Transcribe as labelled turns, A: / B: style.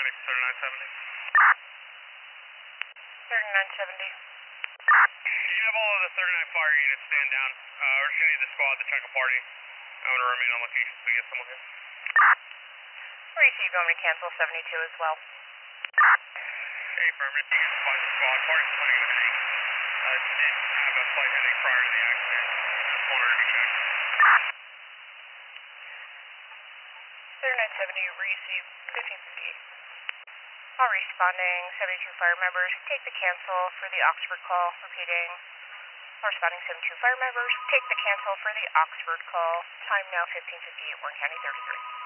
A: County for 3970.
B: 3970.
A: You have all of the 39 fire units stand down. We're just gonna need the squad to check a party. I'm gonna remain on location so we get someone here.
B: Receive, you want me to cancel 72 as well?
A: Hey, affirmative. You can find the squad. Party's playing a headache. Did have a slight headache prior to the accident. Just wanted to be checked.
B: 3970, receive 1558. All responding 72 fire members, take the cancel for the Oxford call. Repeating, responding 72 fire members, take the cancel for the Oxford call. Time now 1558, Warren County 33.